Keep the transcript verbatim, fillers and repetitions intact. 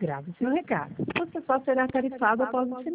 Grave seu recado. Você só será tarifado após o